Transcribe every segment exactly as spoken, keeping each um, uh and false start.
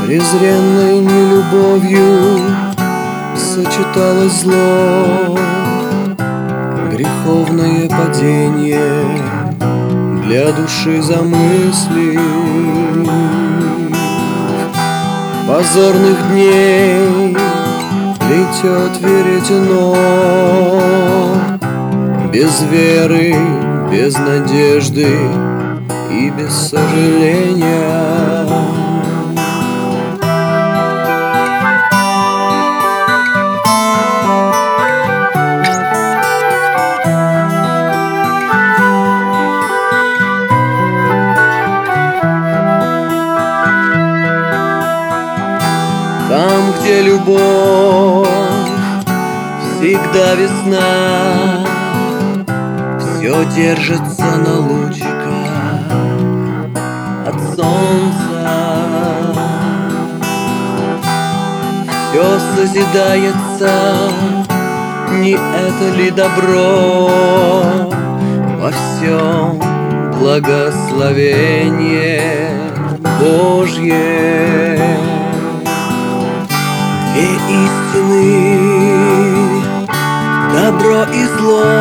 презренной нелюбовью сочеталось зло, греховное падение для души замыслив. Позорных дней плетет веретено, без веры, без надежды и без сожаления. Там, где любовь, всегда весна, все держится на лучиках от солнца, все созидается, не это ли добро? Во всем благословение Божье. Две истины, добро и зло,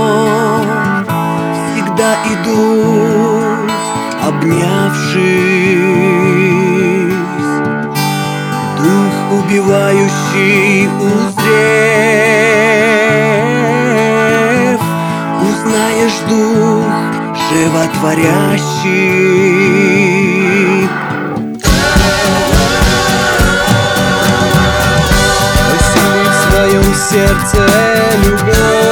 всегда идут, обнявшись. Дух убивающий узрев, узнаешь дух животворящий. В сердце любовь.